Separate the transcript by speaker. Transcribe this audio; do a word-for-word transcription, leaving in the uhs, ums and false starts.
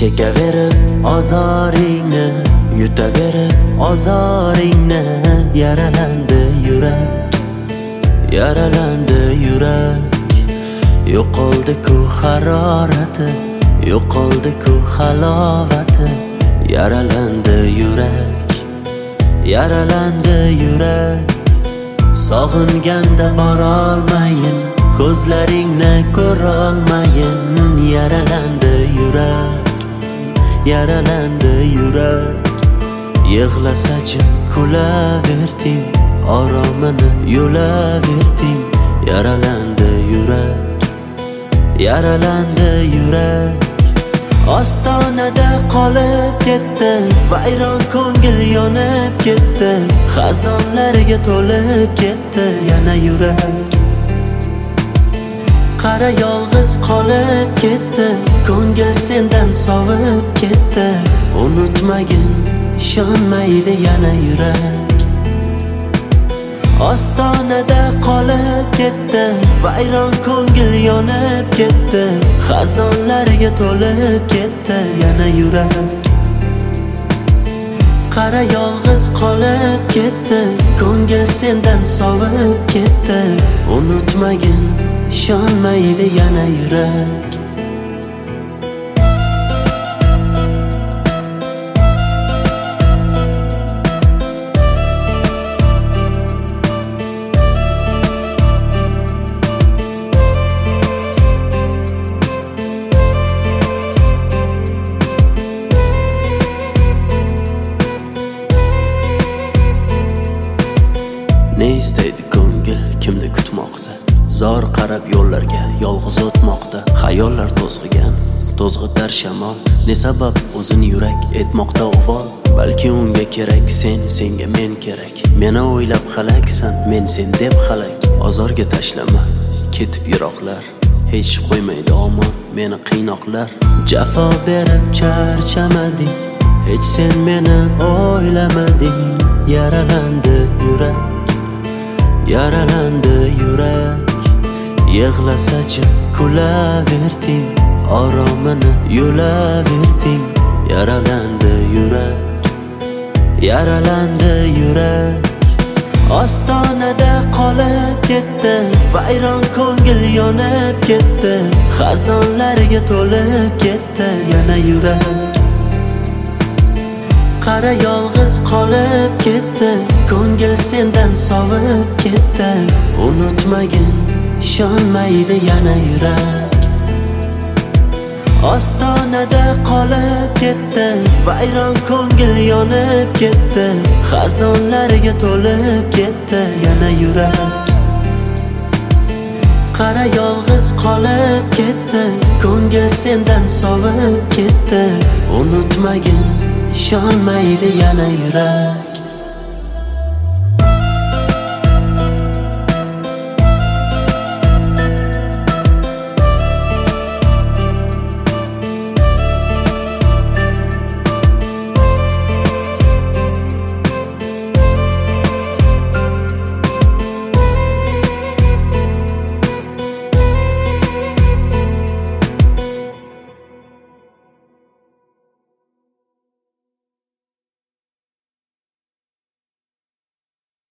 Speaker 1: chekaverib ozoringni, yutaverib ozoringni. Yaralandi yurak, yaralandi yurak. Yo'qoldi-ku harorati, yo'qoldi-ku halovati. Yaralandi yurak, yaralandi yurak. Sog'inganda borolmayin, ko'zlaringni ko'rolmayin. Yaralandi yurak, yaralandi yurak. Yig'lasa-chi kulaverding, oromini yo'laverding. Yaralandi yurak, yaralandi yurak. Ostonada qolib ketdi, vayron ko'ngil yonib ketdi. Xazonlarga to'lib ketdi yana yurak. Qara yolg'iz qolib ketdi, ko'ngil sendan sovib ketdi. Unutmagin, ishonmaydi yana yurak. Ostonada qolib ketdi, vayron ko'ngil yonib ketdi. Xazonlarga to'lib ketdi yana yurak. Qara yolg'iz qolib ketdi, ko'ngil sendan sovib ketdi. Unutmagin, ishonmaydi yana yurak. Ne istaydi ko'ngil, kimni kutmoqda? Zor qarab yo'llarga yolg'iz o'tmoqda. Xayollar to'zg'igan, to'zg'itar shamol. Ne sabab o'zini yurak etmoqda uvol? Balki unga kerak sen, senga men kerak. Meni o'ylab halaksan, men sen deb halak. Ozorga tashlama, ketib yiroqlar. Hech qo'ymaydi omon meni qiynoqlar. Jafo berib charchamading, hech sen meni o'ylamading. Yaralandi yurak, yaralandi yurak. Yig'lasa-chi kulaverding, oromini yo'laverding. Yaralandi yurak, yaralandi yurak. Ostonada qolib ketdi, vayron ko'ngil yonib ketdi. Xazonlarga to'lib ketdi yana yurak. Qara yolg'iz qolib ketdi, ko'ngil sendan sovib ketdi. Unutmagin, ishonmaydi yana yurak. Ostonada qolib ketdi, vayron ko'ngil yonib ketdi. Xazonlarga to'lib ketdi yana yurak. Qara yolg'iz qolib ketdi, ko'ngil sendan sovib ketdi. Unutmagin, ishonmaydi yana yurak.